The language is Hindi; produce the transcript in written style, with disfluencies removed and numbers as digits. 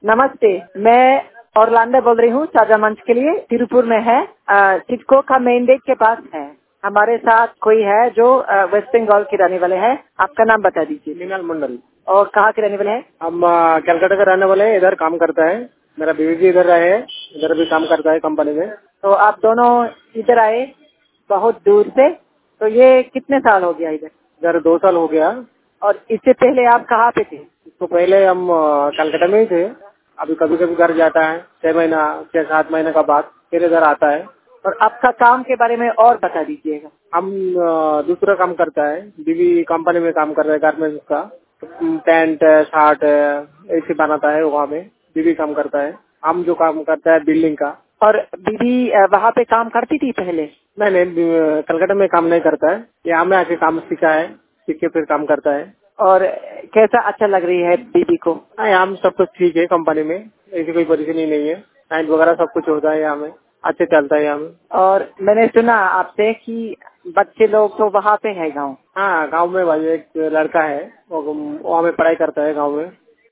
नमस्ते, मैं ऑरलैंडो बोल रही हूँ। साझा मंच के लिए तिरुपुर में है, टिटको का मेन गेट के पास है। हमारे साथ कोई है जो वेस्ट बंगाल के रहने वाले हैं। आपका नाम बता दीजिए। मीनाल मंडल। और कहाँ के रहने वाले हैं? हम कलकत्ता के रहने वाले हैं, इधर काम करता है। मेरा बीवी भी इधर रहे, इधर भी काम करता है कंपनी में। तो आप दोनों इधर आए बहुत दूर से, तो ये कितने साल हो गया इधर? इधर 2 साल हो गया। और इससे पहले आप कहाँ पे थे? तो पहले हम कलकत्ता में ही थे। अभी कभी कभी घर जाता है, 6-7 महीने का बाद फिर इधर आता है। और आपका काम के बारे में और बता दीजिएगा। हम दूसरा काम करता है, बीवी कंपनी में काम कर रहा है, गारमेंट्स का। पैंट शर्ट ऐसे बनाता है, वहाँ में बीवी काम करता है। हम जो काम करता है बिल्डिंग का। और बीबी वहाँ पे काम करती थी पहले? नहीं, कलकत्ता में काम नहीं करता है, यहाँ में आके काम सीखा है, सीख के फिर काम करता है। और कैसा अच्छा लग रही है बीबी को? यहाँ में सब कुछ ठीक है, कंपनी में ऐसी कोई परेशानी नहीं है। नाइट वगैरह सब कुछ होता है यहाँ में, अच्छे चलता है यहाँ में। और मैंने सुना आपसे कि बच्चे लोग तो वहाँ पे है गाँव। हाँ, गाँव में भाई एक लड़का है, वो वहाँ में पढ़ाई करता है गाँव में।